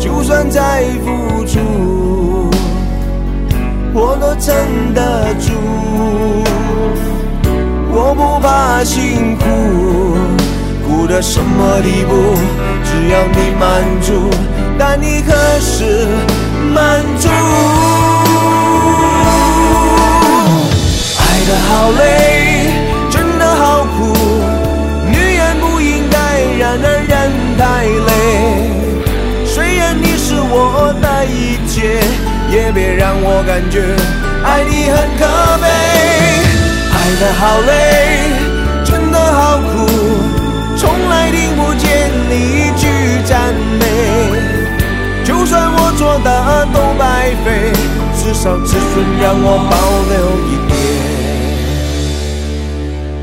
就算再付出，我都撑得住。我不怕辛苦，苦到什么地步，只要你满足，但你何时满足？爱得好累，真的好苦，女人不应该让男人太累。虽然你是我的一切，也别让我感觉爱你很可悲。爱得好累，真的好苦，从来听不见你一句赞美。就算我做的都白费，至少自尊让我保留一点。